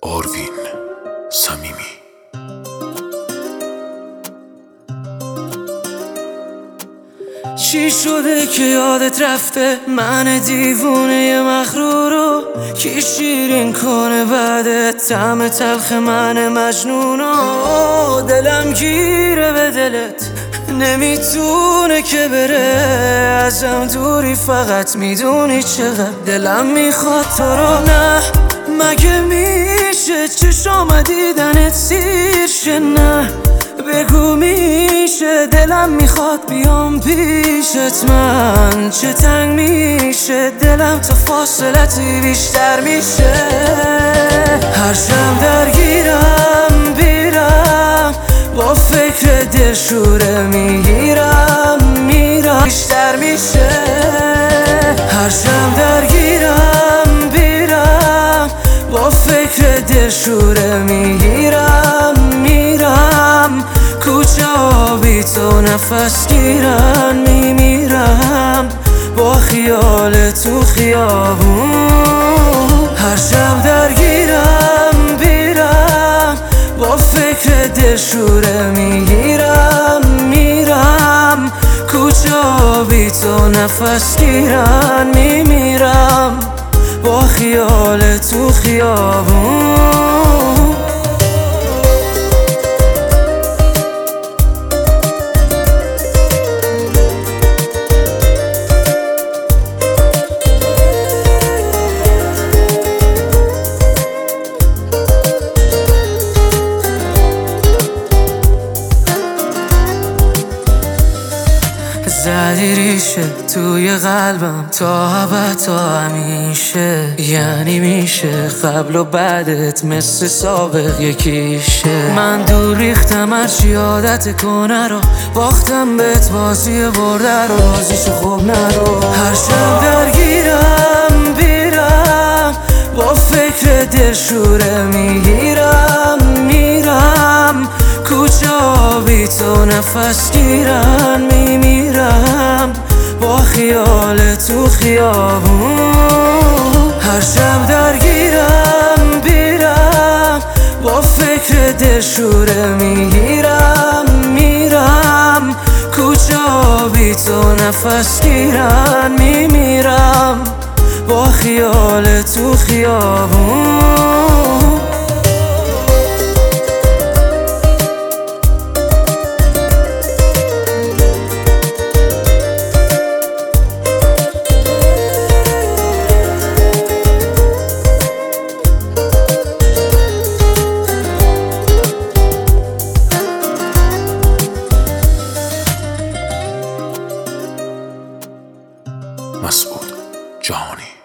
آروین صمیمی. چی شده که یادت رفته من دیوونه مغرورو؟ کی شیرین کنه بعد طعم تلخ من مجنونو؟ دلم گیره به دلت نمیتونه که بره ازم دوری، فقط میدونی چقدر دلم میخواد تو رو. نه مگه میشه چشام دیدنت سیر شه؟ نه بگو میشه دلم میخواد بیام پیشت، من چه تنگ میشه دلم تا فاصلتی بیشتر میشه. هر شب درگیرم بیرم با فکر دلشوره میگیرم میرم بیشتر میشه. هر شب درگیرم بیرم با فکر دلشوره میگیرم میرم کوچه آبی تو نفس گیرن میمیرم با خیال تو خیابون. هر شب درگیرم بیرم با فکر دلشوره میگیرم میرم کوچه آبی تو نفس گیرن میمیرم با خیال تو خیابون. زدی ریشه توی قلبم تا ابد تا همیشه، یعنی میشه قبل و بعدت مثل سابق یکیشه. من دور ریختم هرچی عادت کنه رو، باختم بهت بازی برده رو، بازیشو خوب نرو. هر شب درگیرم بیرم با فکر دلشوره میگیرم میرم کوچه آبی تو نفس گیرن میمیرم با خیال تو خیابون. هر شب درگیرم بیرم با فکر دلشوره میگیرم میرم کوچه آبی تو نفس گیرن میمیرم با خیال تو خیابون. مسعود جهانی.